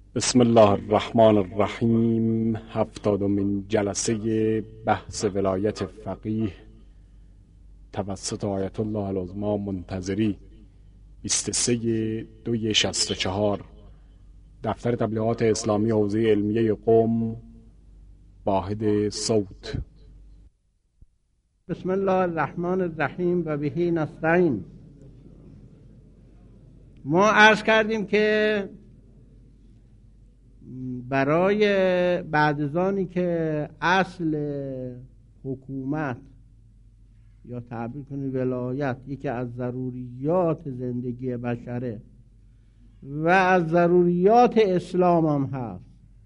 بسم الله الرحمن الرحیم. 70مین جلسه بحث ولایت فقیه توسط آیت الله العظمی منتظری 23/2/64 دفتر تبلیغات اسلامی حوزه علمیه قم، واحد صوت. بسم الله الرحمن الرحیم و بهی نستعین. ما عرض کردیم که برای بعد از آنی که اصل حکومت یا تعبیر کنید ولایت یکی از ضروریات زندگی بشره و از ضروریات اسلام هم هست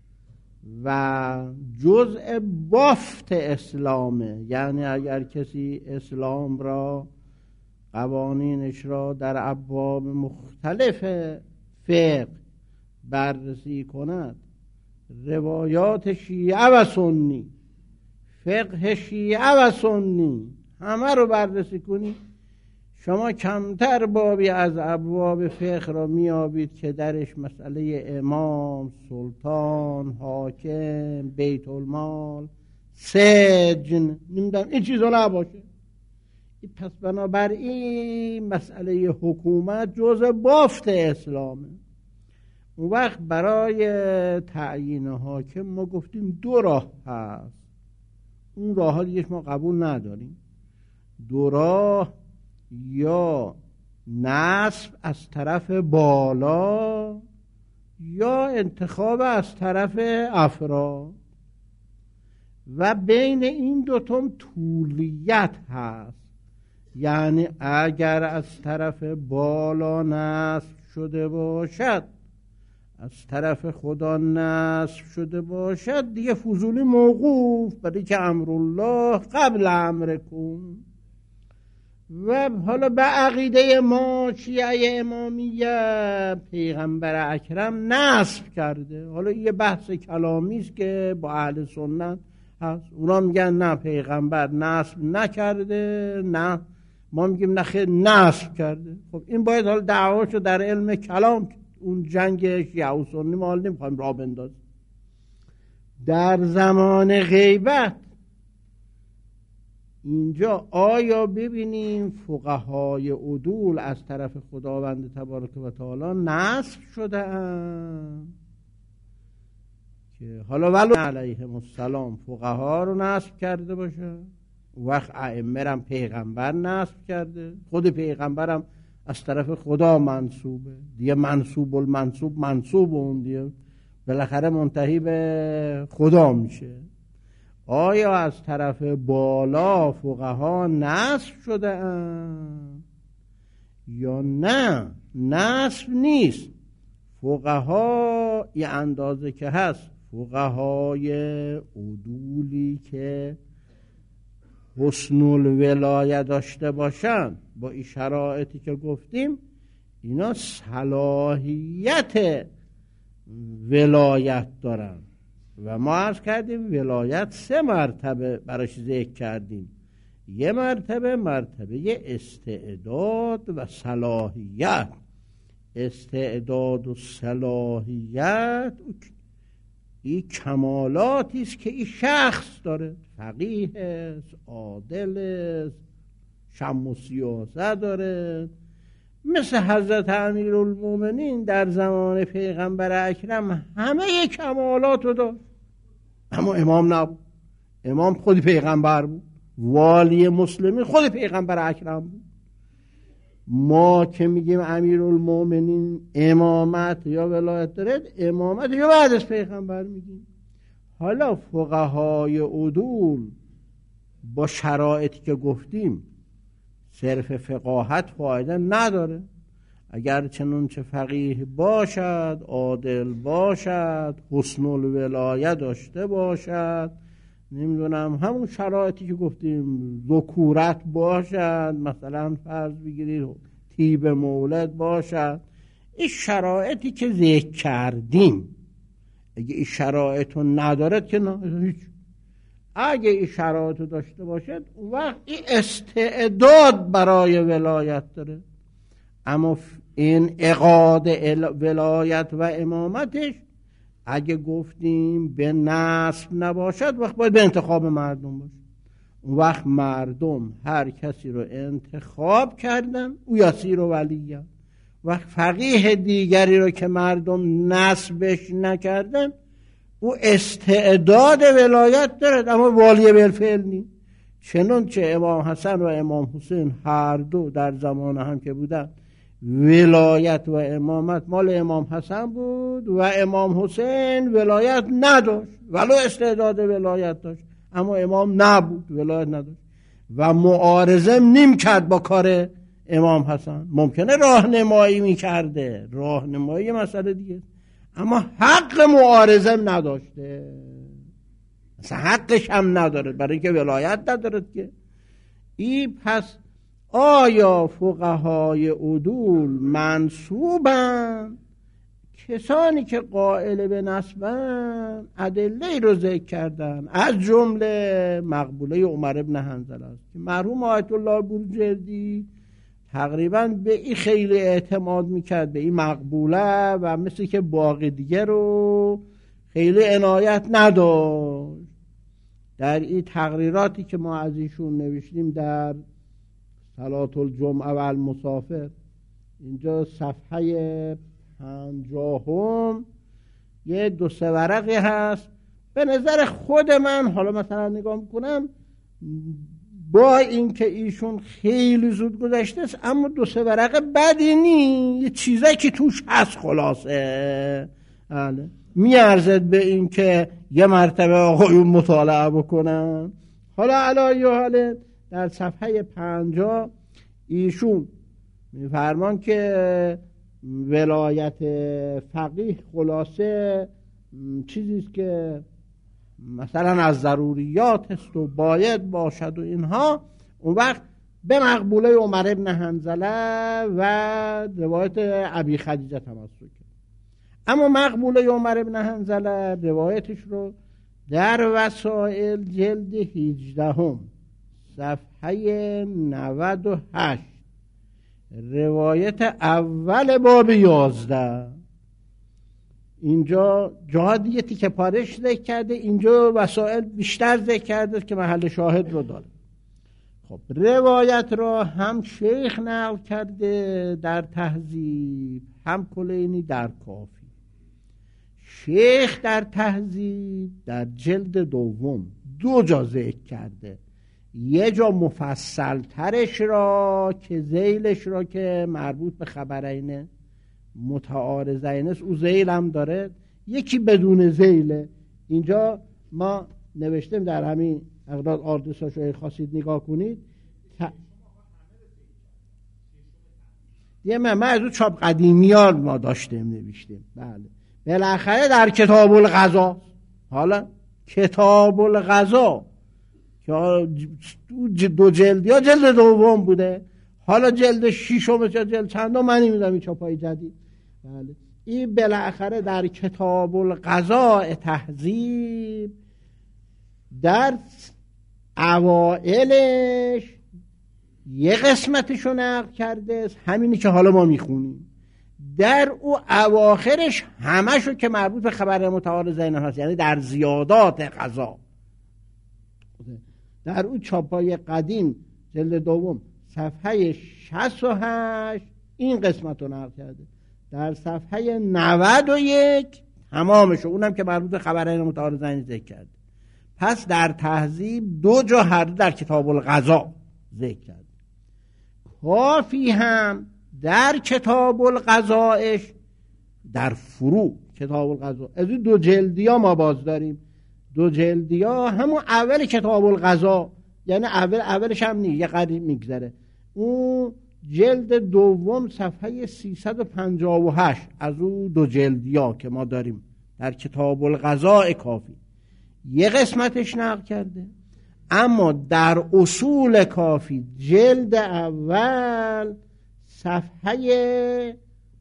و جزء بافت اسلامه، یعنی اگر کسی اسلام را قوانینش را در ابواب مختلف فقه بررسی کند، روایات شیعه و سنی، فقه شیعه و سنی همه رو بررسی کنید، شما کمتر بابی از ابواب فقه را میابید که درش مسئله امام، سلطان، حاکم، بیت المال، سجن نمیدونم این چیزا نباشه. پس بنابراین مسئله حکومت جزء بافت اسلامه. اون وقت برای تعیین حاکم ما گفتیم دو راه هست، اون راه ها دیگه ما قبول نداریم. دو راه، یا نصب از طرف بالا یا انتخاب از طرف افراد، و بین این دوتام طولیت هست. یعنی اگر از طرف بالا نصب شده باشد، از طرف خدا نصب شده باشد، دیگه فضولی موقوف، برای که امرالله قبل امرکم. و حالا به عقیده ما شیعه امامیه پیغمبر اکرم نصب کرده. حالا یه بحث کلامی است که با اهل سنت هست، اونا میگن نه پیغمبر نصب نکرده، نه ما میگیم نه خیر نصب کرده. خب این باید حالا دعواشو در علم کلام، اون جنگ شیعه و سنی ما حالا نمیخوایم راه بندازیم. در زمان غیبت اینجا آیا ببینیم فقهای عدول از طرف خداوند تبارک و تعالی نصب شده اند که حالا ولو علیهم السلام فقها رو نصب کرده باشه، وقت ائمه پیغمبر نصب کرده، خود پیغمبرم از طرف خدا منصوبه دیگه، منصوب المنصوب منصوب اون دیگه بالاخره منتهی به خدا میشه. آیا از طرف بالا فقها نصب شده اند یا نه نصب نیست؟ فقها یه اندازه که هست، فقهای عدولی که حسن الولایه داشته باشن با این شرایطی که گفتیم، اینا صلاحیت ولایت دارن. و ما عرض کردیم ولایت 3 مرتبه براش ذکر کردیم. یه مرتبه استعداد و صلاحیت. استعداد و صلاحیت این کمالاتی است که این شخص داره، فقیه است، عادل است، شم و سیاست داره، مثل حضرت امیرالمومنین در زمان پیغمبر اکرم همه کمالات رو داشت، اما امام نبود. امام خود پیغمبر بود، والی مسلمین خود پیغمبر اکرم بود. ما که میگیم امیرالمومنین امامت یا ولایت داره، امامت یا بعد از پیغمبر میگیم. حالا فقهای عدول با شرایطی که گفتیم صرف فقاهت فایده نداره. اگر چنانچه فقیه باشد، عادل باشد، حسن الولایه داشته باشد، نمیدونم همون شرایطی که گفتیم، ذکورت باشد، مثلا فرض بگیرید طیب مولد باشد، این شرایطی که ذکر کردیم، اگه این شرایط رو ندارد که نه هیچ. اگه این شرایط رو داشته باشد اون وقت این استعداد برای ولایت داره. اما این اقاد ولایت و امامتش اگه گفتیم به نسب نباشد وقت باید به انتخاب مردم باشه. اون وقت مردم هر کسی رو انتخاب کردن او یاسیر و ولیه. وقت فقیه دیگری رو که مردم نسبش نکردن او استعداد ولایت دارد اما والی بالفعل نیست. چنانچه امام حسن و امام حسین هر دو در زمان هم که بودن ولایت و امامت مال امام حسن بود و امام حسین ولایت نداشت ولو استعداد ولایت داشت اما امام نبود ولایت نداشت و معارضه نیم کرد با کار امام حسن. ممکنه راهنمایی میکرده، راهنمایی مسئله دیگه، اما حق معارضه نداشته، مثلا حقش هم نداره برای اینکه ولایت نداره که. این پس آیا فقهای عدول منسوبن؟ کسانی که قائل به نسبن ادله رو ذکر کردن، از جمله مقبوله عمر ابن حنظله است که مرحوم آیت الله بروجردی تقریبا به این خیلی اعتماد میکرد، به این مقبوله، و مثل که باقی دیگه رو خیلی عنایت نداشت. در این تقریراتی که ما از ایشون نوشتیم در صلاة الجمعه و المسافر، اینجا صفحه 50 یه 2-3 ورقی هست. به نظر خود من حالا مثلا نگاه میکنم با اینکه ایشون خیلی زود گذشته است اما 2-3 ورقه بدی نی، یه چیزایی که توش هست خلاصه میارزد به این که یه مرتبه آقایون مطالعه بکنن. حالا علی حاله در صفحه 50 ایشون میفرمان که ولایت فقیه خلاصه چیزیست که مثلا از ضروریات است و باید باشد و اینها. اون وقت به مقبوله عمر ابن حنظله و روایت ابی خدیجه تمسک کرد. اما مقبوله عمر ابن حنظله روایتش رو در وسائل جلد 18 صفحه 98 روایت اول باب 11 اینجا جاها دیگه تیکه پارش ذکر کرده، اینجا وسائل بیشتر ذکر کرده که محل شاهد رو داره. خب روایت را هم شیخ نقل کرده در تهذیب، هم کلینی در کافی. شیخ در تهذیب در جلد 2 جا ذکر کرده، یه جا مفصل ترش را که ذیلش را که مربوط به خبرینه متعارضین است، او ذیل هم داره، یکی بدون ذیله. اینجا ما نوشتیم در همین اقداد آردساشو اگه خواستید نگاه کنید من از اون چاپ قدیمیان ما داشتیم نوشتیم. بله بالاخره در کتاب القضا، حالا کتاب القضا که 2 جلد یا جلد 2 بوده، حالا جلد 6 یا جلد چند من نمیدونم این چاپای جدید. بله این بالاخره در کتاب القضاء تهذیب در اوائلش یه قسمتشو نقل کرده، همینی که حالا ما میخونیم. در او اواخرش همشو که مربوط به خبر متعارضین هست، یعنی در زیادات قضا، در او چاپای قدیم جلد 2 صفحه 68 این قسمت رو نقل کرده، در صفحه 91 تمامشو، اونم که مربوط به خبرین متعارضین ذکر کرده. پس در تهذیب 2 جا هر در کتاب القضا ذکر کرده. کافی هم در کتاب القضاش در فروع کتاب القضا از این 2 جلدی ها ما باز داریم. 2 جلدی ها همون اول کتاب القضا، یعنی اولش هم نیست، یه قدیم میگذره. اون جلد 2 صفحه 358 از اون 2 جلدی ها که ما داریم در کتاب القضاء کافی یه قسمتش نقل کرده. اما در اصول کافی جلد اول صفحه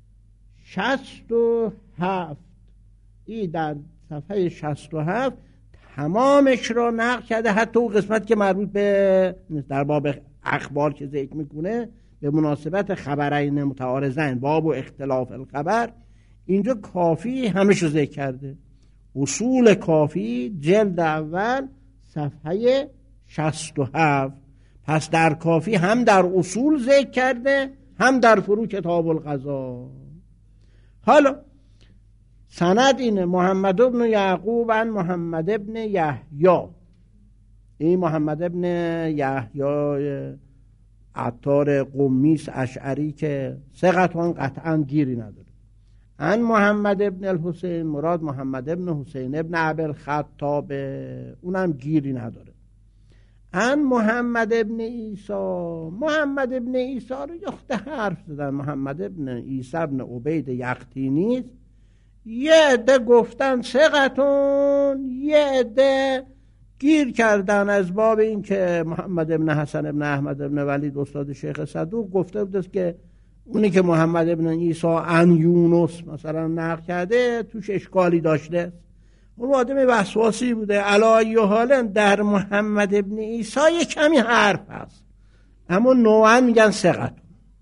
67 این در صفحه 67 تمامش را نقل کرده، حتی اون قسمت که مربوط به در باب اخبار که ذکر میکنه به مناسبت خبرین متعارضین باب و اختلاف الخبر، اینجا کافی همش رو ذکر کرده. اصول کافی جلد اول صفحه 67. پس در کافی هم در اصول ذکر کرده هم در فرو کتاب القضا. حالا سند اینه محمد ابن یعقوب عن محمد ابن یحیی. این محمد ابن یحیی عطار قمیس اشعری که ثقتون قطعا گیری نداره. عن محمد ابن الحسین، مراد محمد ابن حسین ابن ابوالخطاب، اونم گیری نداره. عن محمد ابن عیسی، محمد ابن عیسی رو یخته حرف زدن. محمد ابن عیسی ابن عبید یختینی، یه عده گفتن ثقتون، یه عده گیر کردن از باب این که محمد ابن حسن ابن احمد ابن ولید استاد شیخ صدوق گفته بود که اونی که محمد ابن عیسی عن یونس مثلا نقل کرده توش اشکالی داشته. اون آدم وسواسی بوده. علی حال در محمد ابن عیسی یه کمی حرف هست، اما نوعا میگن ثقت.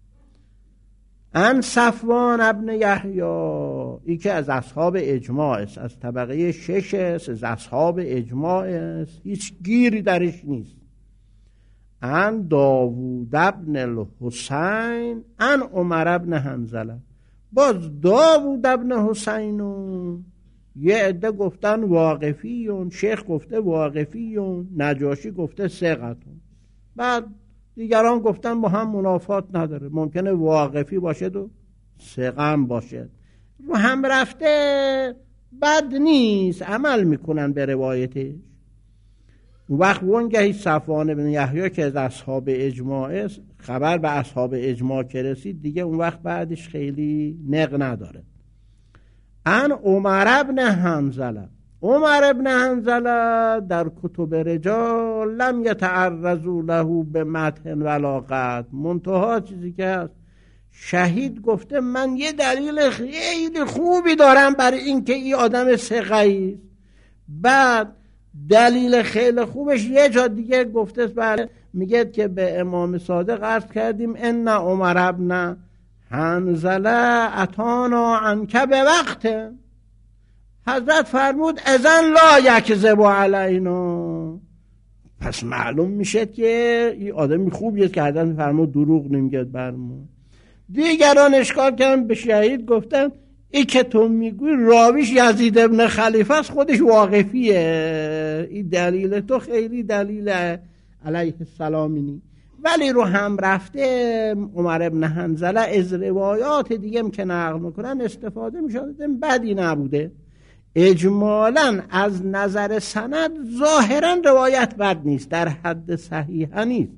ان صفوان ابن یحیی، ای که از اصحاب اجماع است، از طبقه 6 است، از اصحاب اجماع است، هیچ گیری درش نیست. ان داوود ابن الحسین ان عمر ابن حنظله، باز داوود ابن حسینون یه عده گفتن واقفیون، شیخ گفته واقفیون، نجاشی گفته ثقتون، بعد دیگران گفتن با هم منافات نداره، ممکنه واقفی باشه و ثقم باشه، رو هم رفته بد نیست، عمل میکنن به روایتش. اون وقت وانگهی صفوان بن یحیی که از اصحاب اجماع است، خبر به اصحاب اجماع که رسید دیگه اون وقت بعدش خیلی نق نداره. ان عمر ابن حنظله، عمر ابن حنظله در کتب رجال لم یتعرضوا له به متن ولا قد، منتها چیزی که هست شهید گفته من یه دلیل خیلی خوبی دارم برای اینکه این آدم ثقه‌ای است. بعد دلیل خیلی خوبش یه جا دیگه گفته بله، میگه که به امام صادق عرض کردیم ان عمر ابن حنظله اتانا عنک به وقت، حضرت فرمود اذن لا یکذب علینا. پس معلوم میشه که این آدمی خوبیه که حضرت فرمود دروغ نمیگه بر ما. دیگران اشکال کردن به شهید گفتن ای که تو میگوی راویش یزید ابن خلیفه است، خودش واقفیه، این دلیل تو خیلی دلیل علیه السلامی نی. ولی رو هم رفته عمر ابن حنظله از روایات دیگه که نقل میکنن استفاده میشده، بدی نبوده. اجمالاً از نظر سند ظاهراً روایت بد نیست، در حد صحیح نیست.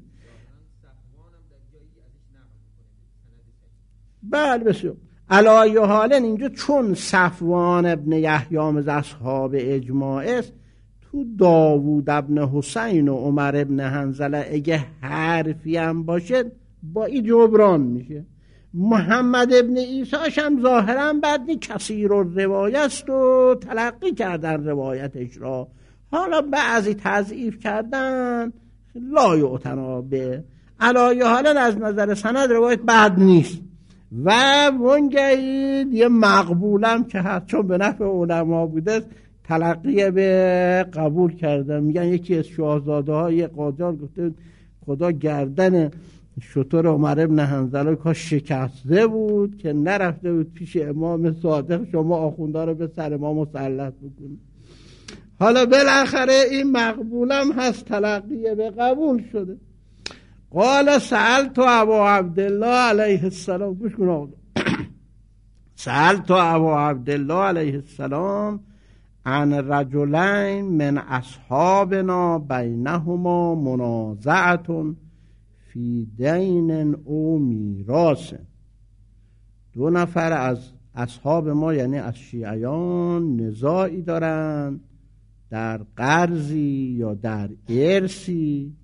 بله بسیار. علی حال اینجا چون صفوان ابن یحیی از اصحاب اجماع است، تو داوود ابن حسین و عمر ابن حنظله اگه حرفی هم باشه با این جبران میشه. محمد ابن عیسیش هم ظاهرا بد کثیر الروایه است و تلقی کردن روایتش را، حالا بعضی تضعیف کردن لا یعتنا به. علی حال از نظر سند روایت بد نیست و وانگهی یه مقبولم که هست، چون به نفع علما بوده تلقی به قبول کردن. میگن یکی از شاهزاده های قاجار گفته خدا گردن شطور عمر ابن حنظله کاش شکسته بود که نرفته بود پیش امام صادق شما آخونده رو به سر ما مسلط بکنید. حالا بالاخره این مقبولم هست، تلقی به قبول شده. قال سألت ابا عبدالله علیه السلام، گوش کن آقا، سألت ابا عبدالله علیه السلام عن رجلین من اصحابنا بینهما منازعة فی دین او میراث. دو نفر از اصحاب ما یعنی از شیعیان نزاعی دارند در قرضی یا در ارثی.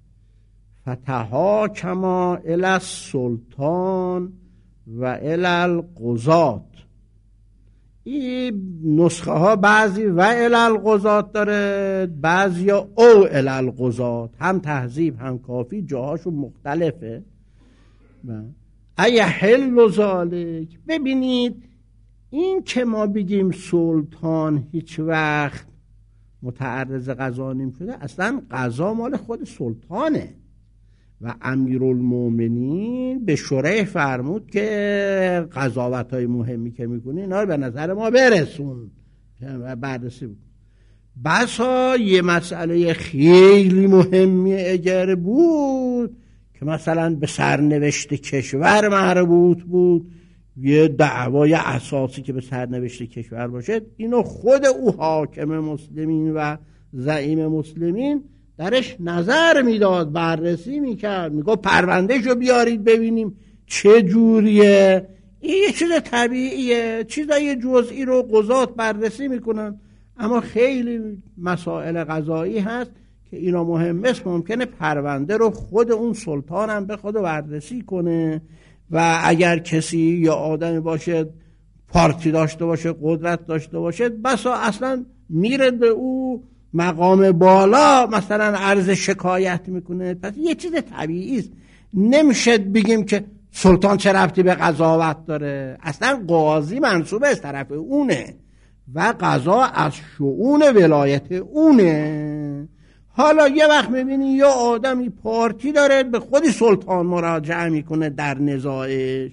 فتحاکما الی السلطان و الی القضات. این نسخه ها بعضی و الی القضات داره، بعضی او الی القضات، هم تهذیب هم کافی جاهاشون مختلفه. ای حل و ذالک، ببینید این که ما بگیم سلطان هیچ وقت متعرض قضا نمی شده، اصلا قضا مال خود سلطانه و امیرالمومنین به شریح فرمود که قضاوت‌های مهمی که میکنی اینا رو به نظر ما برسون و بررسی بکن. بسا یه مسئله خیلی مهمی اگر بود که مثلا به سرنوشت کشور مربوط بود، یه دعوای اساسی که به سرنوشت کشور باشد، اینو خود او حاکم مسلمین و زعیم مسلمین درش نظر میداد، بررسی میکرد، میگو پروندهشو بیارید ببینیم چه جوریه. این یه چیز طبیعیه، چیزای جزئی رو قضات بررسی میکنن، اما خیلی مسائل قضایی هست که اینا مهم است، ممکنه پرونده رو خود اون سلطان هم به خود بررسی کنه و اگر کسی یا آدمی باشه پارتی داشته باشه، قدرت داشته باشه، بسا اصلا میره به او مقام بالا مثلا عرض شکایت میکنه. پس یه چیز طبیعی است، نمیشه بگیم که سلطان چه ربطی به قضاوت داره. اصلا قاضی منصوب از طرف اونه و قضا از شؤون ولایت اونه. حالا یه وقت میبینی یا آدمی پارتی داره به خودی سلطان مراجعه میکنه در نزاعش،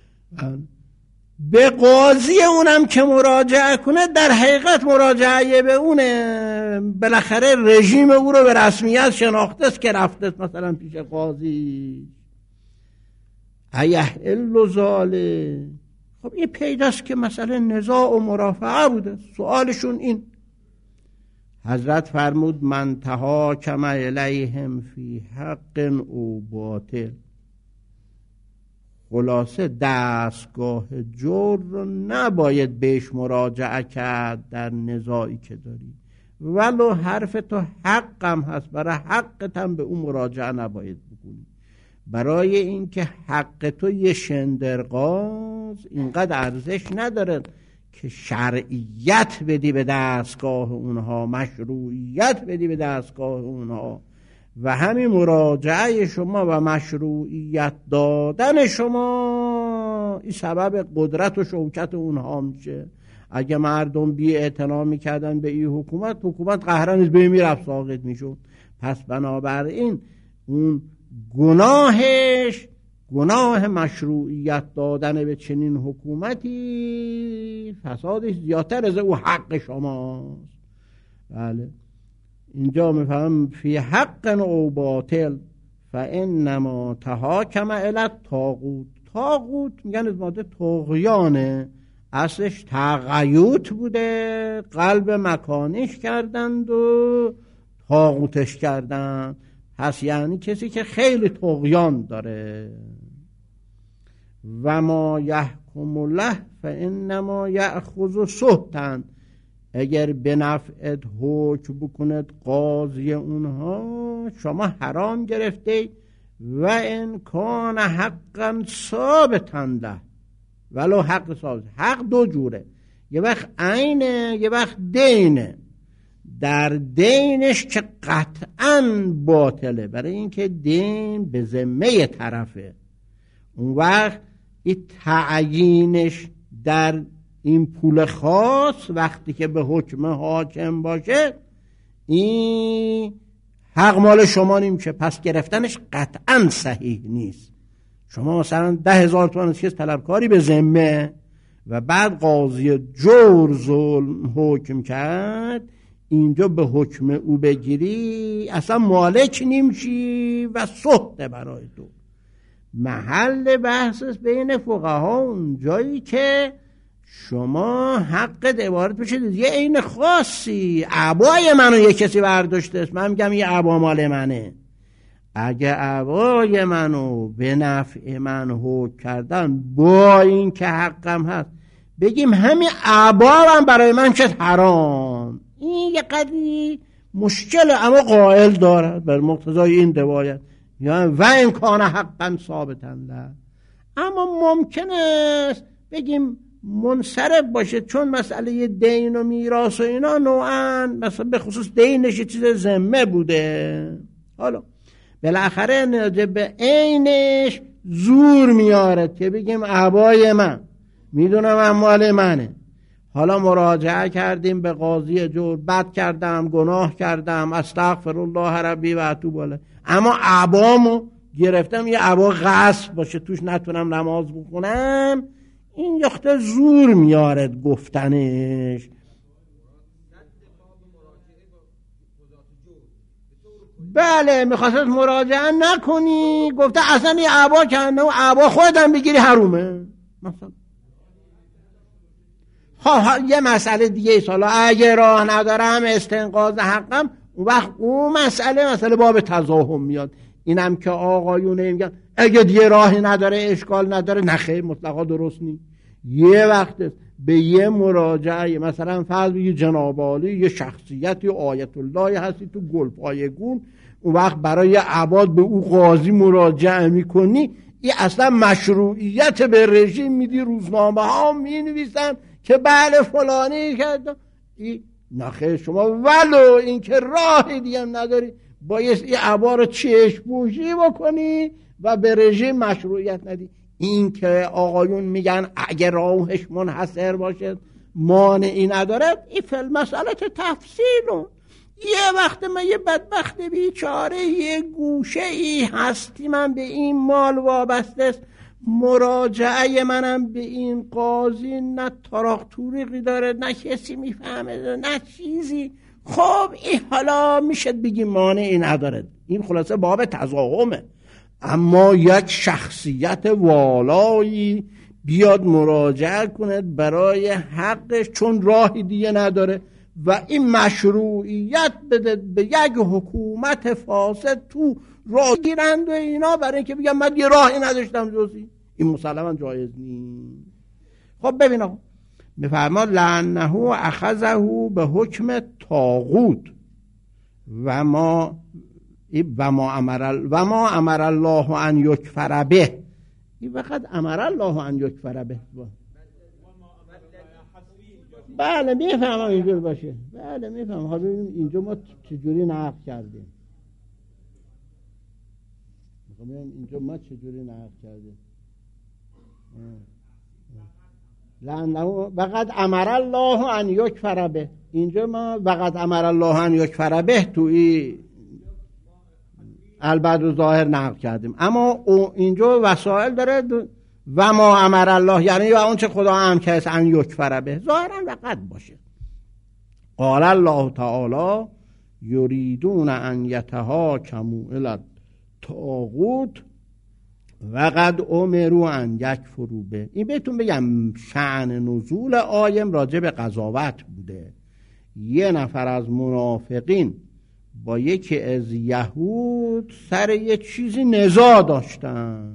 به قاضی اونم که مراجعه کنه در حقیقت مراجعه به اونه، بالاخره رژیم او رو به رسمیت شناخته است که رفته مثلا پیش قاضی. ایحل ظالم. خب این پیداست که مثلا نزاع و مرافعه بوده. سوالشون این، حضرت فرمود من تحاکم الیهم فی حق او باطل. خلاصه دستگاه جور رو نباید بهش مراجعه کرد در نزاعی که داری، ولو حرف تو حقم هست، برای حقت هم به اون مراجعه نباید بکنی، برای اینکه حق تو یه شندرغاز اینقدر ارزش نداره که شرعیت بدی به دستگاه اونها، مشروعیت بدی به دستگاه اونها، و همین مراجعه شما و مشروعیت دادن شما این سبب قدرت و شوکت اونها میشه. اگه مردم بی اعتنا میکردن به این حکومت قهرن از بین میرفت، ساقط میشد. پس بنابراین اون گناهش گناه مشروعیت دادن به چنین حکومتی، فسادش زیادتر از او حق شماست. بله اینجا میفهم فی حق او باطل فانما تحاکم الی الطاغوت. طاغوت میگن از ماده طغیانه، اصلش تغیوت بوده، قلب مکانش کردند و طاغوتش کردند. پس یعنی کسی که خیلی طغیان داره. و ما یحکم له فانما یأخذ سهتا. اگر به نفعت حکم بکند قاضی اونها، شما حرام گرفته. و ان کان حقا ثابتا له، ولو حق ثابت. حق دو جوره، یه وقت عینه یه وقت دینه. در دینش که قطعا باطله، برای اینکه دین به ذمه طرفه، اون وقت این تعیینش در این پول خاص وقتی که به حکم حاکم باشه، این حق مال شما نمیشه، پس گرفتنش قطعا صحیح نیست. شما مثلا 10,000 تومان از کس طلبکاری به ذمه و بعد قاضی جور ظلم حکم کرد، اینجا به حکم او بگیری اصلا مالک نمیشی و سخته برای تو. محل بحث است بین فقها اونجایی که شما حقت عبارت بشید یه عین خاصی، عبای منو یه کسی برداشته است، من میگم یه عبا مال منه. اگه عبای منو به نفع من حکم کردن با این که حقم هست، بگیم همین عبا هم برای من شد حرام، این یه قدری مشکل اما قائل دارد بر مقتضای این روایت، یا و این کان حقا ثابتا له. اما ممکن است بگیم منصرف باشه، چون مسئله دین و میراث و اینا نوعا مثلا به خصوص دینش چیز ذمه بوده، حالا بالاخره به عینش زور میارد که بگیم عبای من میدونم اموال منه. حالا مراجعه کردیم به قاضی جور، بد کردم، گناه کردم، استغفر الله ربی و اتوب الیه، اما عبامو گرفتم یه عبا غصب باشه توش نتونم نماز بخونم، این یخته زور میارد گفتنش. بله میخواست مراجعه نکنی، گفته اصلا یه عبا کنده و عبا خودم بگیری حرومه مثلا. یه مسئله دیگه سالا اگه راه ندارم استنقاذ حقم، اون وقت اون مسئله باب تضاهم میاد. اینم که آقایونه میگن اگه دیگه راهی نداره اشکال نداره، نخیر مطلقا درست نیست. یه وقت به یه مراجعه مثلا فرض بگی جناب عالی یه شخصیتی آیت الله هستی تو گلپایگون، اون وقت برای عباد به او قاضی مراجعه میکنی، این اصلا مشروعیت به رژیم میدی، روزنامه ها مینویسن که بله فلانی کرد. این نخیر شما ولو این که راهی دیگه هم نداری باید این عبا رو چشم پوشی بکنی و به رژیم مشروعیت ندی. این که آقایون میگن اگر راهش منحصر باشه مانعی نداره، این فل مسئله تفصیلون. یه وقت من یه بدبخت بیچاره یه گوشه ای هستی، من به این مال وابسته است، مراجعه منم به این قاضی نه تاراخ توریقی داره، نه کسی میفهمه، نه چیزی. خب این حالا میشه بگیم مانعی نداره، این خلاصه باب تضاهمه. اما یک شخصیت والایی بیاد مراجعه کنه برای حقش چون راهی دیگه نداره و این مشروعیت بده به یک حکومت فاسد تو راه گیرند و اینا، برای اینکه بگم من یه راهی نداشتم جزی، این مسلما جایز نیست. خب ببین آقا میفرماد لعنه اخذه به حکم طاغوت و ما امر الله ان یکفر به. این فقط امر الله ان یکفر به. بله میفهمم اینجور باشه، بله میفهمم. حالا ببینیم اینجا ما چجوری نقل کردیم، اینجا ما چجوری نقل کردیم. وقد امر الله ان یکفر به، اینجا ما وقد امر الله ان یکفر به توی البدر ظاهر نقل کردیم، اما اینجا وسائل داره و ما امر الله، یعنی و اون چه خدا امر کرد ان یکفر به ظاهرا وقد باشه. قال الله تعالی یریدون ان یتهاکموا الی الطاغوت وقد امروا ان یکفروا به. این بهتون بگم شأن نزول آیم راجع به قضاوت بوده. یه نفر از منافقین با یکی از یهود سر یه چیزی نزاع داشتن،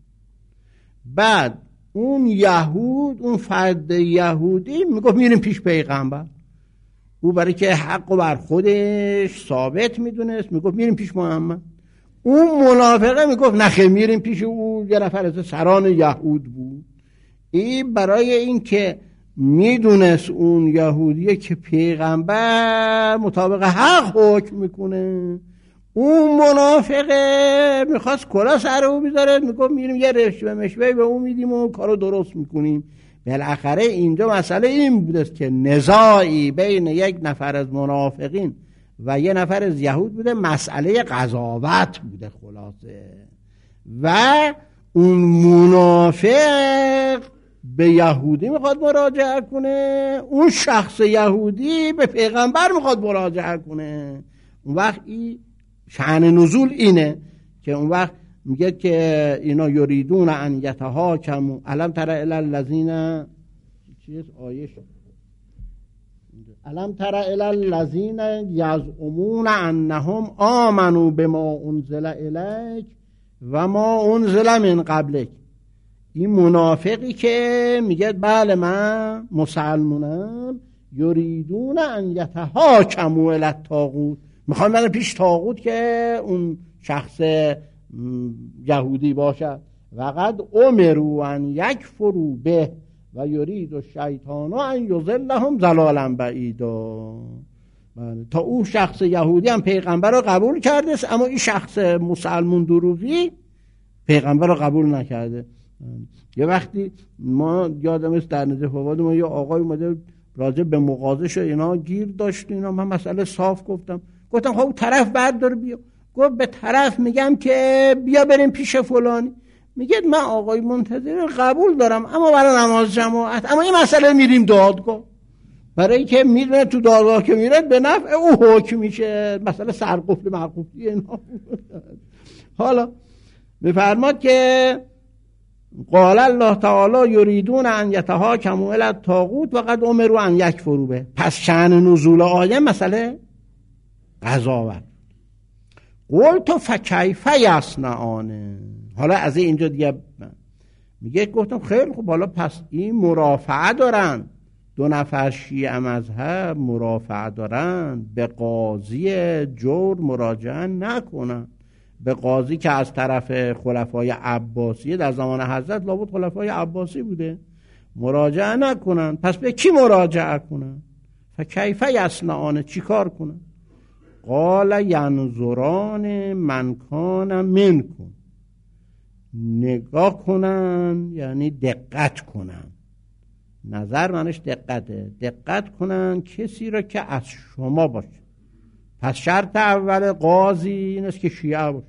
بعد اون یهود، اون فرد یهودی میگفت میریم پیش پیغمبر، او برای که حق بر خودش ثابت میدونست میگفت میریم پیش محمد. اون منافقه میگفت نخیر میریم پیش او، یه نفر از سران یهود بود. این برای این که میدونست اون یهودیه که پیغمبر مطابق حق حکم میکنه، اون منافقه میخواست کلا سر او بیذاره، میگفت میریم یه رشوه مشوه به اون میدیم و کارو درست میکنیم. بالاخره اینجا مسئله این بوده که نزاعی بین یک نفر از منافقین و یه نفر از یهود بوده، مسئله قضاوت بوده خلاصه. و اون منافق به یهودی میخواد مراجعه کنه، اون شخص یهودی به پیغمبر میخواد مراجعه کنه. اون وقت این شأن نزول اینه که اون وقت میگه که اینا یریدون ان یتهاکموا الم تر الی الذین چیز آیه شد الم تر الی الذین یزعمون انهم آمنوا بما انزل الیک و ما انزل من قبلک. این منافقی که میگه بله من مسلمانم، یریدون ان یتهاکموا الی الطاغوت، میخوان برن پیش طاغوت که اون شخص یهودی باشد. وقد امروا ان یکفروا به و یرید الشیطان ان یضلهم ضلالا بعیدا. تا اون شخص یهودی هم پیغمبر رو قبول کرده، اما این شخص مسلمون دروغی پیغمبر رو قبول نکرده. یه وقتی ما یادم است در نجف آباد ما یه آقای اومده راجع به مغازش اینا گیر داشت اینا، من مسئله صاف گفتم خب طرف بردار بیا. گفت به طرف میگم که بیا بریم پیش فلانی، میگه من آقای منتظر قبول دارم اما برای نماز جماعت، اما این مسئله میریم دادگاه. برای که میره تو دادگاه که میره به نفع او حکم میشه، مسئله سرقفل معقوفی اینا. حالا میفرماد که قال الله تعالی یریدون ان یتحاکموا الی الطاغوت و قد امروا ان یکفروا به. پس شأن نزول آیه مسئله قضاوت. قلت فکیف یصنعون. حالا از اینجا دیگه میگه گفتم خیلی خوب، حالا پس این مرافعه دارن، دو نفر شیعه مذهب مرافعه دارن، به قاضی جور مراجعه نکنن، به قاضی که از طرف خلفای عباسی در زمان حضرت لابد خلفای عباسی بوده مراجعه نکنن، پس به کی مراجعه کنن؟ فکیف یصنعون، چی کار کنن؟ قال ینظران من کان منکم. نگاه کنن یعنی دقت کنن، نظر معنیش دقته، دقت کنن کسی را که از شما باشه. پس شرط اول قاضی این است که شیعه باشه،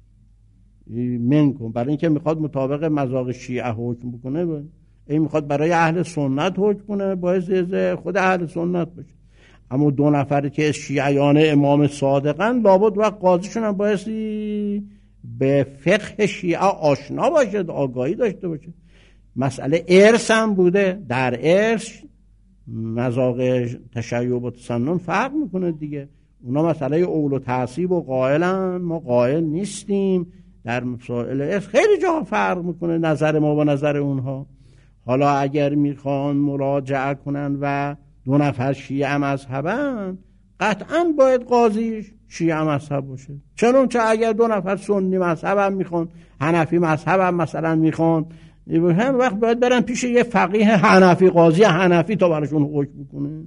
منکم، برای اینکه میخواد مطابق مذاق شیعه حکم بکنه، این میخواد برای اهل سنت حکم کنه باید خود اهل سنت باشه. اما دو نفری که شیعیان امام صادقن لابد وقت قاضیشون هم بایستی به فقه شیعه آشنا باشه، آگاهی داشته باشه. مسئله ارث هم بوده، در ارث مذاق تشیع و تسنن فرق میکنه دیگه. اونا مسئله اول و تعصیب و قائلن، ما قائل نیستیم. در مسائل ارث خیلی جا فرق میکنه نظر ما با نظر اونها. حالا اگر میخوان مراجعه کنن و دو نفر شیعه مذهبن، قطعا باید قاضیش شیعه مذهب باشه. چنانچه اگر دو نفر سنی مذهب هم میخوان، حنفی مذهب هم مثلا میخوان، هم وقت باید برن پیش یه فقیه حنفی، قاضی حنفی تا براشون حکم بکنه.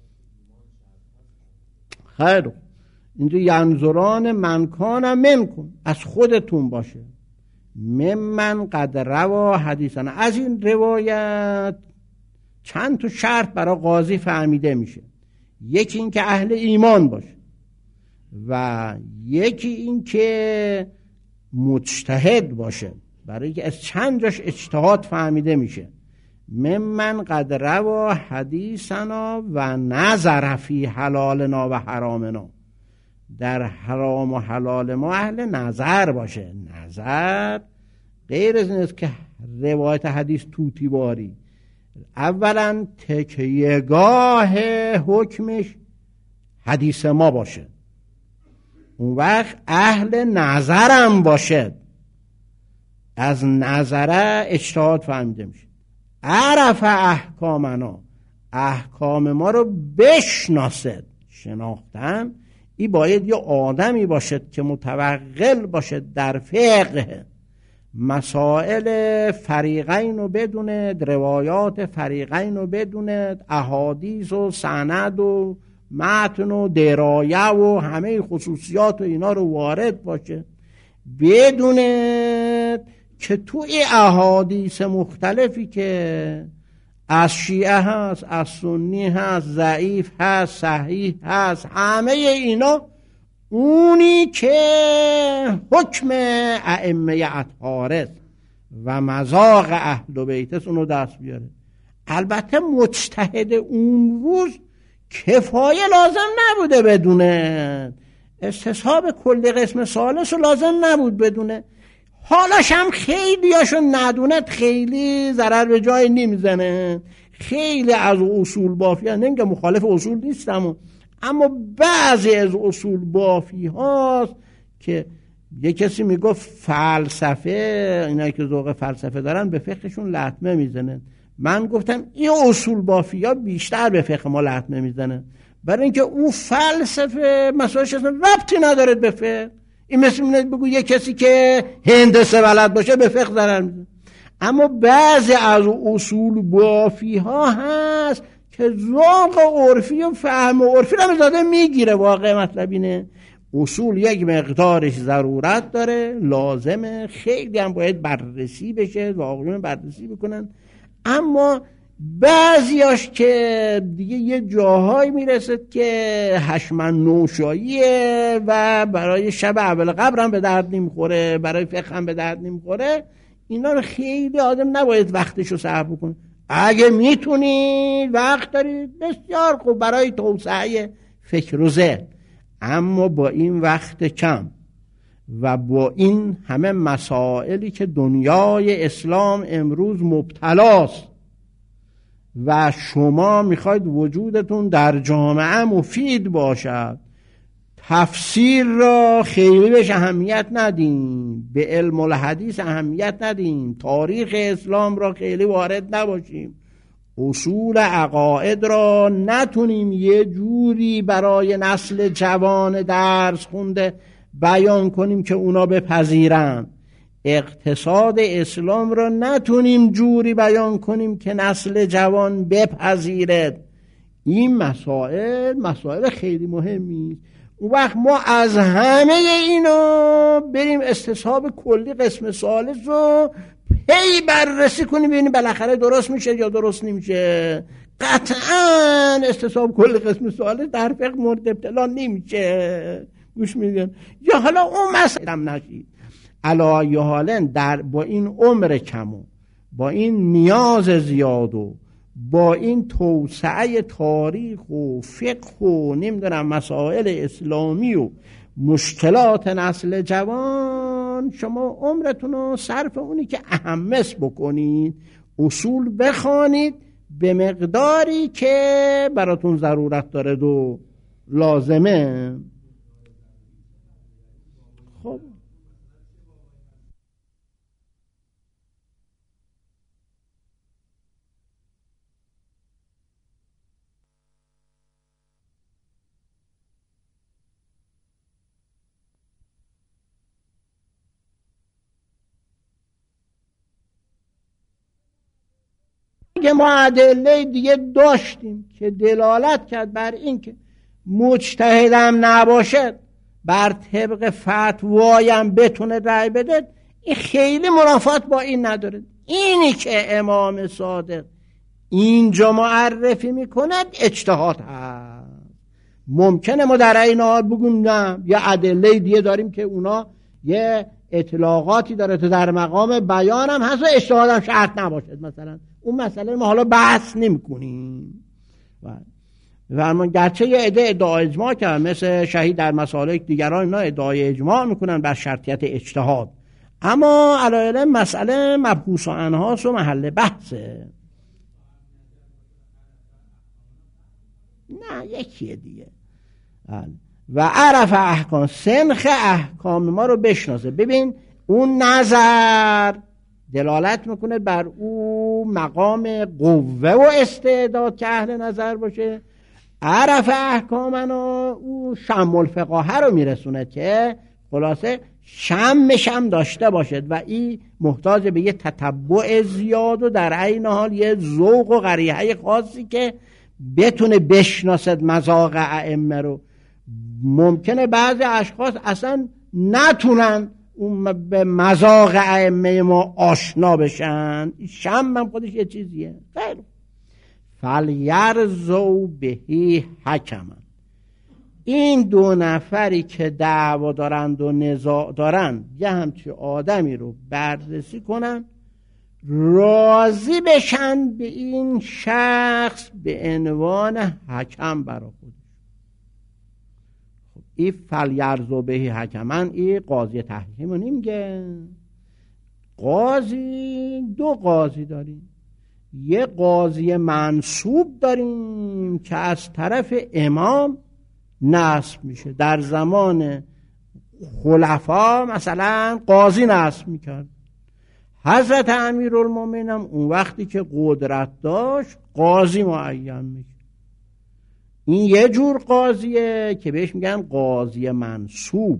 خیر، اینجا ینظران من کان منکم، از خودتون باشه. ممن قد روا حدیثنا، از این روایت چند تا شرط برای قاضی فهمیده میشه. یکی این که اهل ایمان باشه و یکی این که مجتهد باشه، برای که از چند جاش اجتهاد فهمیده میشه. ممن قد روا حدیثنا و نظر فی حلالنا و حرامنا، در حرام و حلال ما اهل نظر باشه. نظر غیر از این است که روایت حدیث توتی باری، اولا تکیهگاه حکمش حدیث ما باشه، اون وقت اهل نظرم باشه، از نظره اجتهاد فهمیده میشه. عرف احکامنا، احکام ما رو بشناسد. شناختن این باید یه آدمی باشد که متوغل باشد در فقه، مسائل فریقین رو بدوند، روایات فریقین رو بدوند، احادیث و سند و متن و درایه و همه خصوصیات و اینا رو وارد باشه، بدوند که تو این احادیث مختلفی که از شیعه هست، از سنی هست، ضعیف هست، صحیح هست، همه اینا اونی که حکم ائمه اطهار و مذاق اهل بیت اونو دست بیاره. البته مجتهد اون روز کفایه لازم نبوده بدونه، استصحاب کل قسم ثالث لازم نبود بدونه، حالاش هم خیلی هاشو ندونه خیلی ضرر به جای نمیزنه. خیلی از اصول بافی هست، نمیگه مخالف اصول نیستم، اما بعضی از اصول بافی هاست که یه کسی میگفت فلسفه، اینا که ذوق فلسفه دارن به فقهشون لطمه میزنن. من گفتم این اصول بافی ها بیشتر به فقه ما لطمه میزنن، برای اینکه اون فلسفه مسائلش اصلا ربطی نداره به فقه. این مثل بگو یه کسی که هندسه بلد باشه به فقه ضرر میزنه. اما بعضی از اصول بافی ها هست که ذوق عرفی و فهم عرفی رو زاده میگیره. واقع مطلب اینه اصول یک مقدارش ضرورت داره، لازمه، خیلی هم باید بررسی بشه و آقایون بررسی بکنن. اما بعضیاش که دیگه یه جاهایی میرسد که هشمن نوشاییه و برای شب اول قبر هم به درد نمیخوره، برای فقه هم به درد نمیخوره. اینا رو خیلی آدم نباید وقتشو صرف بکنه. اگه میتونید وقت دارید بسیار خوب برای توسعه فکر و ذهن، اما با این وقت کم و با این همه مسائلی که دنیای اسلام امروز مبتلاست و شما میخواید وجودتون در جامعه مفید باشد، تفسیر را خیلی بهش اهمیت ندیم، به علم الحدیث اهمیت ندیم، تاریخ اسلام را خیلی وارد نباشیم، اصول عقاید را نتونیم یه جوری برای نسل جوان درس خونده بیان کنیم که اونا بپذیرن، اقتصاد اسلام را نتونیم جوری بیان کنیم که نسل جوان بپذیرد. این مسائل خیلی مهمی. اون وقت ما از همه اینا بریم استصحاب کلی قسم ثالث رو هی بررسی کنیم ببینیم بالاخره درست میشه یا درست نمیشه. قطعا استصحاب کلی قسم ثالث در فقه مورد ابتلا نمیشه. گوش میدین؟ یا حالا اون مسئله هم نشید. علی حالن با این عمر کم و با این نیاز زیاد و با این توسعه تاریخ و فقه و نمیدونم مسائل اسلامی و مشکلات نسل جوان، شما عمرتون رو صرف اونی که اهمس بکنید، اصول بخوانید به مقداری که براتون ضرورت داره و لازمه. خب که ما ادله دیگه داشتیم که دلالت کرد بر این که مجتهدم نباشد بر طبق فتوایم بتونه رأی بده، این خیلی منافات با این نداره. اینی که امام صادق اینجا معرفی میکند اجتهاد هست. ممکنه ما در این حال بگیم نه، یه ادله دیگه داریم که اونا یه اطلاقاتی داره تو در مقام بیان هم هست و اجتهاد هم شرط نباشد. مثلا اون مسئله ما حالا بحث نمی کنیم و ما گرچه یه عده ادعای اجماع کردن، مثل شهید در مسائل دیگران اینا ادعای اجماع میکنن بر شرطیت اجتهاد، اما علاوه مسئله مبحوث عنهاست و محل بحثه. نه یکیه دیگه. و عرف احکام، سنخ احکام ما رو بشناسه. ببین اون نظر دلالت میکنه بر اون مقام قوه و استعداد که اهل نظر باشه. عرف احکامنا او شم الفقاهه رو میرسونه که خلاصه شم داشته باشد و این محتاج به یه تتبع زیاد و در عین حال یه ذوق و قریحه خاصی که بتونه بشناسد مذاق ائمه رو. ممکنه بعضی اشخاص اصلا نتونن به مذاق ائمه ما آشنا بشن. شم هم خودش یه چیزیه. خیلی فلیرزو بهی حکما، این دو نفری که دعوا دارند و نزاع دارند یه همچی آدمی رو بررسی کنن، راضی بشن به این شخص به عنوان حکم برا خود. خب این فلیرزو بهی حکما، این قاضی تحکیم رو نمیگه. قاضی دو قاضی داریم، یه قاضی منصوب داریم که از طرف امام نصب میشه. در زمان خلفا مثلا قاضی نصب میکرد. حضرت امیرالمومنین هم اون وقتی که قدرت داشت قاضی معین میشه. این یه جور قاضیه که بهش میگن قاضی منصوب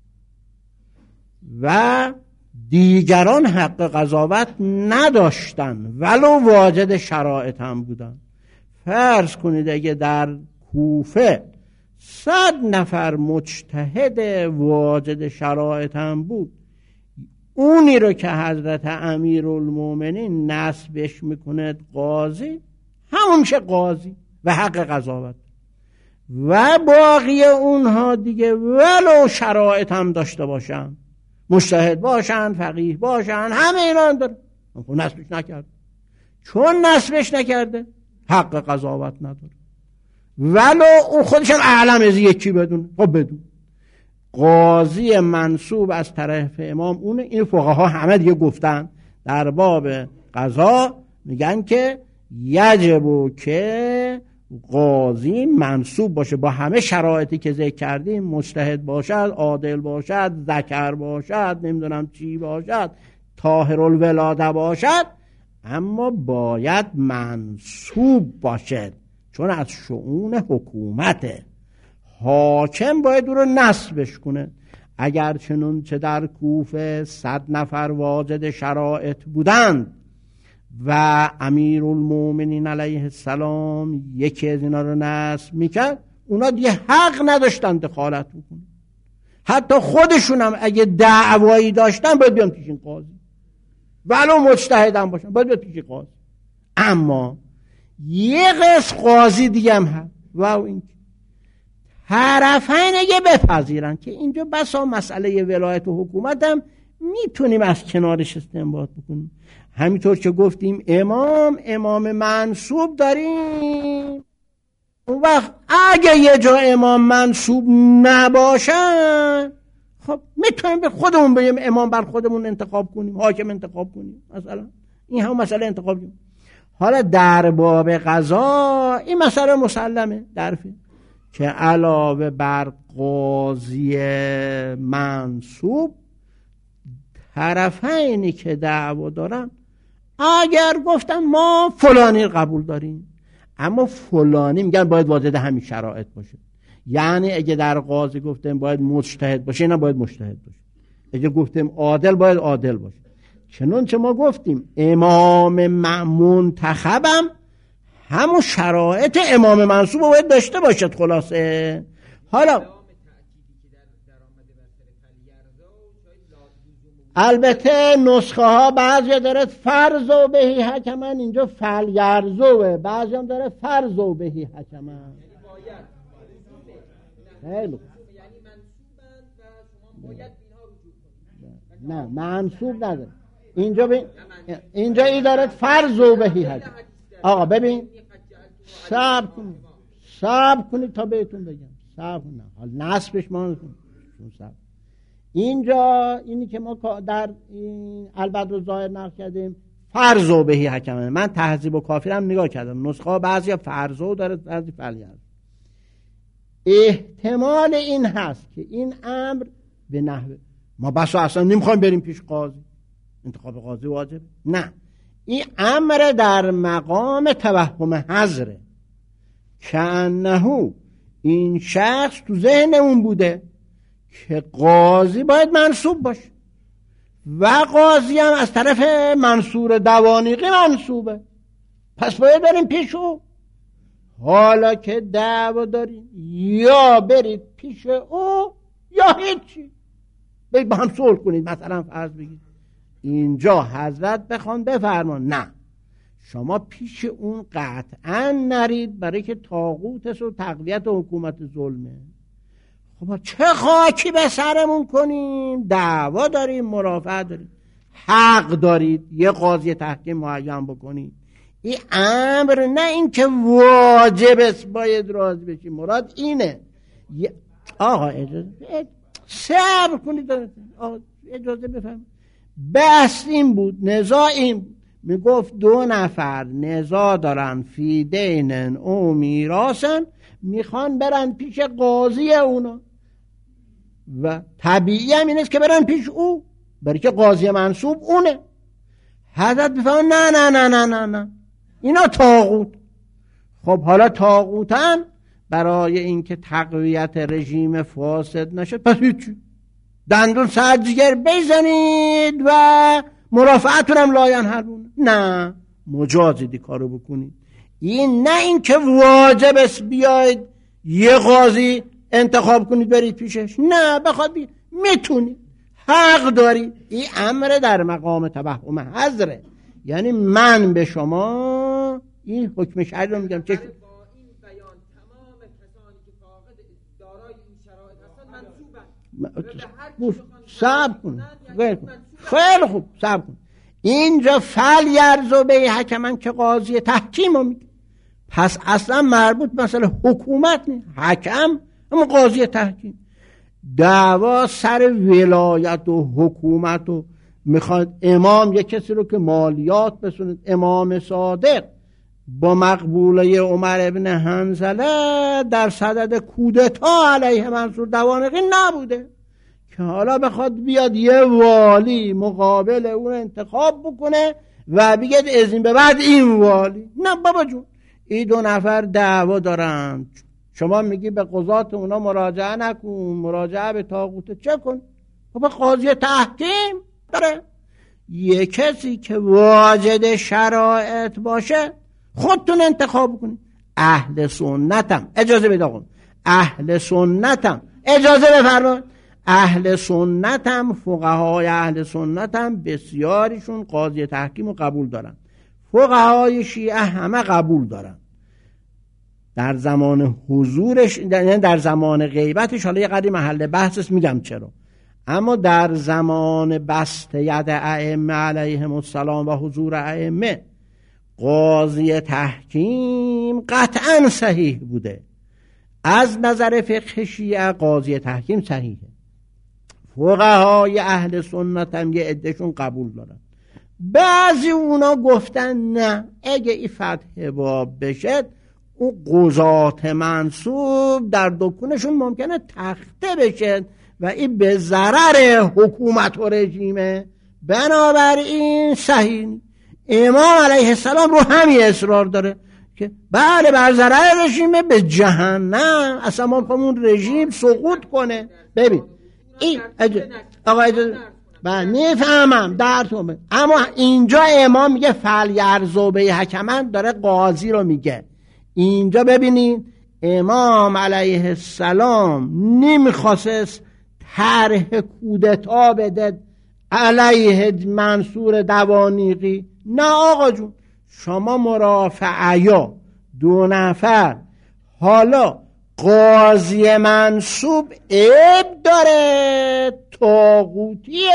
و دیگران حق قضاوت نداشتن ولو واجد شرایط هم بودن. فرض کنید اگه در کوفه 100 نفر مجتهد واجد شرایط هم بود، اونی رو که حضرت امیرالمومنین نسبش میکنه قاضی، همون میشه قاضی و حق قضاوت، و باقی اونها دیگه ولو شرایط هم داشته باشن، مجتهد باشن، فقیه باشن، همه اینا هم داره، نسبش نکرده. چون نسبش نکرده حق قضاوت نداره، ولو اون خودش هم اعلم از یکی بدونه. خب بدون قاضی منصوب از طرف امام اونه. این فقها همه دیگه گفتن در باب قضا، میگن که یجب که قاضی منصوب باشه با همه شرایطی که ذکر کردیم، مجتهد باشد، عادل باشد، ذکر باشد، نمیدونم چی باشد، طاهر الولاده باشد، اما باید منصوب باشد، چون از شؤون حکومته. حاکم باید او رو نصبش کنه. اگر چنانچه در کوفه 100 نفر واجد شرایط بودند و امیرالمومنین علیه السلام یکی از اینا رو نصب میکرد، اونا دیگه حق نداشتن دخالت بکنن. حتی خودشون هم اگه دعوایی داشتن باید بیان پیش این قاضی، ولو مجتهدن باشن باید بیان پیش قاضی. اما یه قسم قاضی دیگه هم هست و این طرفین اگه بپذیرن که اینجا بسا مسئله ولایت و حکومت هم میتونیم از کنارش استنباط بکنیم. همینطور که گفتیم امام منصوب داریم، اون وقت اگه یه جا امام منصوب نباشن، خب میتونیم به خودمون بگیم امام بر خودمون انتخاب کنیم، حاکم انتخاب کنیم. مثلا این هم مسئله انتخاب کنیم. حالا در باب قضا این مسئله مسلمه درفه که علاوه بر قاضی منصوب، طرفینی که دعوا دارن اگر گفتن ما فلانی قبول داریم، اما فلانی میگن باید واجد همین شرایط باشه، یعنی اگه در قاضی گفتیم باید مجتهد باشه، اینا باید مجتهد باشه، اگه گفتیم عادل باید عادل باشه. چنانچه ما گفتیم امام منتخبم همون شرایط امام منصوب باید داشته باشد. خلاصه حالا البته نسخه ها بعضی داره فرض و بهی حکمن، اینجا فلیرزوه، بعضی هم داره فرض و بهی حکمن. خیلی نه منصوب نداره اینجا ای داره فرض و بهی حکمن. آقا ببین صبر کنید تا بهتون بگم. صبر نه حال نصبش ما اینجا اینی که ما در البدر الظاهر نقل کردیم فرض و بهی حکمه. من تهذیب و کافی هم نگاه کردم، نسخه ها بعضی فرض و داره بعضی فعلی هست. احتمال این هست که این امر به نحوه ما بس اصلا نمیخوایم بریم پیش قاضی، انتخاب قاضی واجب نه، این امر در مقام توهم حضره که انهو این شخص تو ذهن اون بوده که قاضی باید منصوب باشه و قاضی هم از طرف منصور دوانیقی منصوبه، پس باید بریم پیش او. حالا که دعوا داریم یا برید پیش او یا هیچی، برید با هم صلح کنید. مثلا فرض بگید اینجا حضرت بخوان بفرمان نه شما پیش اون قطعا نرید برای که طاغوت و تقویت حکومت ظلمه. خب چه خاکی به سرمون کنیم؟ دعوا داریم، مرافعه داریم، حق دارید یه قاضی تحکیم معین بکنید. این امر نه این که واجب است باید راضی بشیم، مراد اینه. آقا اجازه صبر کنید، آقا اجازه بفهم. بحث این بود، نزاع این بود. میگفت 2 نفر نزاع دارن فی دینن او میراثن، میخوان برن پیش قاضی اونا و طبیعی هم این است که برن پیش او، برای که قاضی منصوب اونه. حضرت بفرمان نه نه نه نه نه نه اینا طاغوت. خب حالا طاغوتن برای اینکه تقویت رژیم فاسد نشه، پس هیچی، دندون سر جگر بزنید و مرافعتون هم لاین هرون. نه مجازید کارو بکنید. این نه این که واجب است بیاید یه قاضی انتخاب کنید برید پیشش؟ نه، بخواد میتونید، حق دارید. این امر در مقام توهم حضره. یعنی من به شما این حکم شرعی رو میگم چه صبر کن. خیلی خوب صبر کن. اینجا فل یرزو به حکمن که قاضی تحکیم رو میگه. پس اصلا مربوط مثلا حکومت نیست، حکم اما قاضی تحکیم. دعوا سر ولایت و حکومت و میخواد امام یک کسی رو که مالیات بسونه، امام صادق با مقبوله عمر ابن حنظله در صدد کودتا علیه منصور دوانقی نبوده که حالا بخواد بیاد یه والی مقابل اون انتخاب بکنه و بگید از این به بعد این والی. نه بابا جون، این دو نفر دعوا دارن، شما میگی به قضات اونا مراجعه نکن، مراجعه به طاغوت چه کن؟ بابا قاضی تحکیم داره. یه کسی که واجد شرایط باشه خودتون انتخاب کنید. اهل سنتم اجازه بده آقا، اهل سنتم اجازه بفرمایید، اهل سنتم، فقهای اهل سنتم بسیاریشون قاضی تحکیم رو قبول دارن. فقهای شیعه همه قبول دارن. در زمان حضورش، یعنی در زمان غیبتش، حالا یه قدری محل بحثش میگم چرا، اما در زمان بسط ید ائمه علیهم السلام و حضور ائمه قاضی تحکیم قطعا صحیح بوده. از نظر فقه شیعه قاضی تحکیم صحیحه. فقهای اهل سنت هم یه عدهشون قبول دارن. بعضی اونا گفتن نه، اگه این فتح باب بشه او قضات منصوب در دکونشون ممکنه تخته بشه و این به ضرر حکومت و رژیمه، بنابراین صحیح. امام علیه السلام رو همین اصرار داره که بله بر ضرر رژیمه، به جهنم، اصلا ما میخوام اون رژیم سقوط کنه. ببین این آقا میفهمم درتون، اما اینجا امام میگه فلیرزو به حکمن، داره قاضی رو میگه. اینجا ببینید امام علیه السلام نمیخواست طرح کودتا بده علیه منصور دوانیقی. نه آقا جون، شما مرافعیا دو نفر، حالا قاضی منصوب عیب داره، طاغوتیه،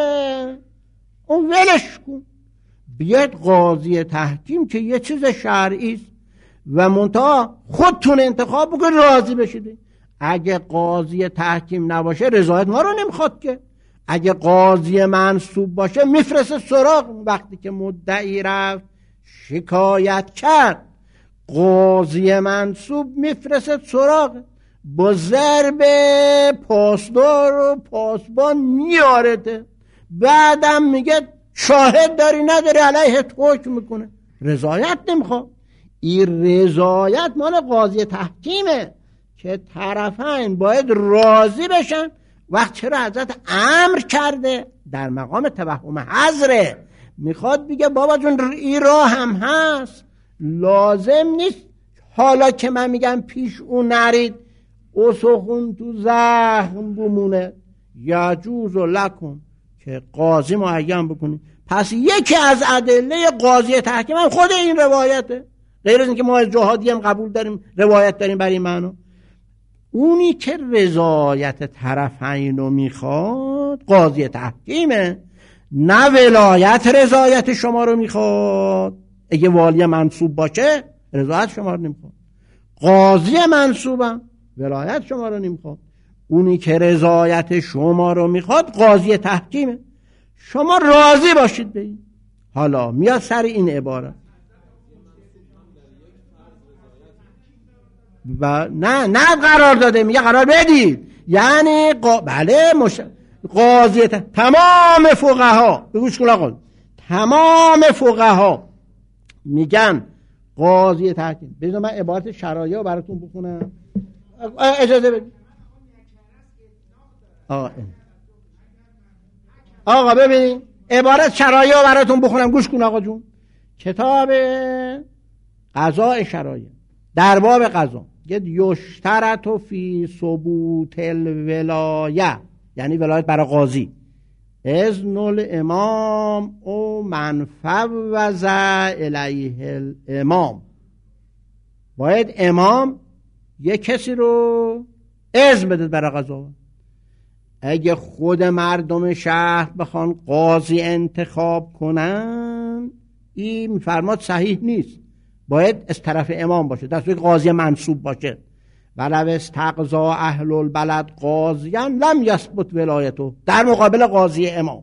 اون ولش کن، بیاد قاضی تحکیم که یه چیز شرعی است و منتها خودتون انتخاب بکن راضی بشید. اگه قاضی تحکیم نباشه رضایت ما رو نمیخواد که. اگه قاضی منصوب باشه میفرسته سراغ. وقتی که مدعی رفت شکایت کرد، قاضی منصوب میفرسته سراغ، با ضرب پاسدار و پاسبان میارته، بعدم میگه شاهد داری نداری علیه حکم میکنه. رضایت نمیخواد. این رضایت مال قاضی تحکیمه که طرفین باید راضی بشن. وقت چرا حضرت امر کرده در مقام توهم حضره، میخواد بگه بابا جون این راه هم هست، لازم نیست حالا که من میگم پیش اون نرید اسخون تو زخم بمونه، یجوز لکن که قاضی معین بکنید. پس یکی از ادله قاضی تحکیم هم خود این روایته، غیر از اینکه ما از جهادی هم قبول داریم، روایت داریم برای معنا. اونی که رضایت طرفین رو میخواد قاضی تحکیمه، نه ولایت رضایت شما رو میخواد. اگه والی منصوب باشه رضایت شما رو نمیخواد، قاضی منصوبم ولایت شما رو نمیخواد. اونی که رضایت شما رو میخواد قاضی تحکیمه، شما راضی باشید به این. حالا میاد سر این عبارت و نه قرار داده، میگه قرار بدید، یعنی بله قاضی تمام فقها، بگوش کن آقا، تمام فقها میگن قاضی تحکیم. بذار من عبارت شرایع رو براتون بخونم، اجازه بدید. آقا ببینید عبارت شرایع رو براتون بخونم، گوش کن آقا جون. کتاب قضاء شرایع در باب قضا یشترط فی ثبوت الولایه، یعنی ولایت برای قاضی، اذن الامام او من فوض الیه الامام، باید امام یک کسی رو اذن بده برای قضا. اگه خود مردم شهر بخوان قاضی انتخاب کنن، این میفرماد صحیح نیست، باید از طرف امام باشه، دست قاضی منصوب باشه. ولو استقضا اهل البلد قاضیا لم یثبت ولایته، در مقابل قاضی امام.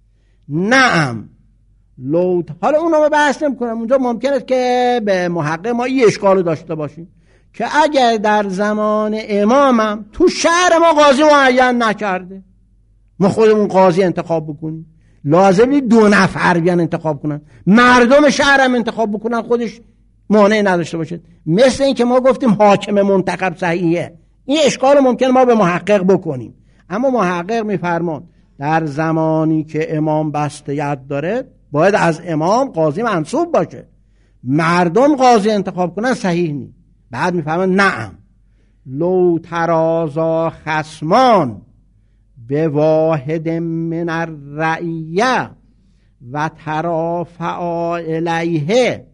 نعم لو، حالا اونو بحث نمی‌کنم، اونجا ممکنه که به محقق ما این اشکالو داشته باشیم که اگر در زمان امامم تو شهر ما قاضی معین نکرده، ما خودمون قاضی انتخاب بکنیم، لازم نیست 2 نفر بیان انتخاب کنن، مردم شهرم انتخاب بکنن، خودش مانع نداشته باشه. مثل این که ما گفتیم حاکم منتخب صحیحه، این اشکال ممکن ما به محقق بکنیم، اما محقق میفرمان در زمانی که امام بسته‌یت داره باید از امام قاضی منصوب باشه، مردم قاضی انتخاب کنن صحیح نیست. بعد میفرمان نعم لو ترازا خصمان به واحد من الرعیه و ترافعا الیه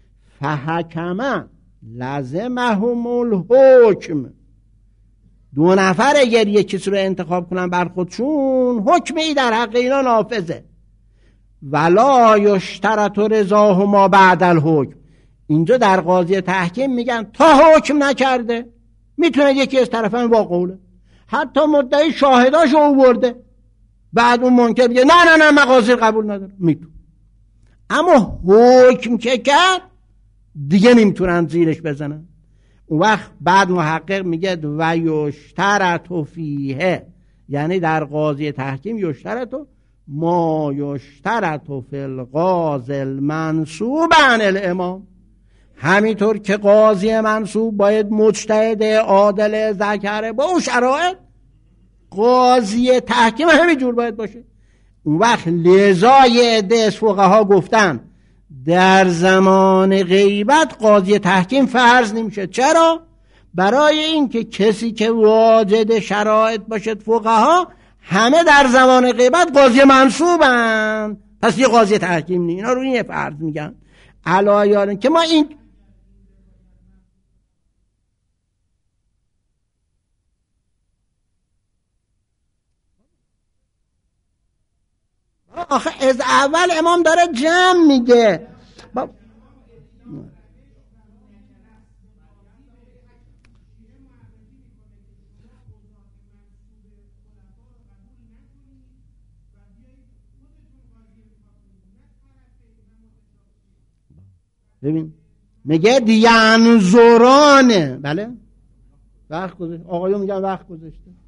فحکم لزمهم الحکم. 2 نفر اگر یک کسی رو انتخاب کنن بر خودشون، حکمی در حق اینا نافذه. ولا یشترط رضاهما بعد الحکم، اینجا در قاضی تحکیم میگن تا حکم نکرده میتونه یکی از طرفین با قوله، حتی مدعی شاهداشو آورده، بعد اون منکر بگه نه نه نه من قاضی قبول ندارم، میتونه. اما حکم که کرد دیگه نمیتونن زیرش بزنن. اون وقت بعد محقق میگه و یشترط فیه، یعنی در قاضی تحکیم یشترط ما یشترط فی القاضی المنصوب عن الامام، همینطور که قاضی منصوب باید مجتهد عادل ذکره با اون شرایط، قاضی تحکیم همینجور باید باشه. اون وقت لذای عده از فقها گفتن در زمان غیبت قاضی تحکیم فرض نمیشه. چرا؟ برای اینکه کسی که واجد شرایط باشد، فقها همه در زمان غیبت قاضی منصوبن، پس یه قاضی تحکیم نیست، اینا رو این فرض میگن علایان که ما این آخه از اول امام داره جمع میگه. ببین میگه ینظرانه، بله وقت گذاشته، آقایون میگن وقت گذاشته.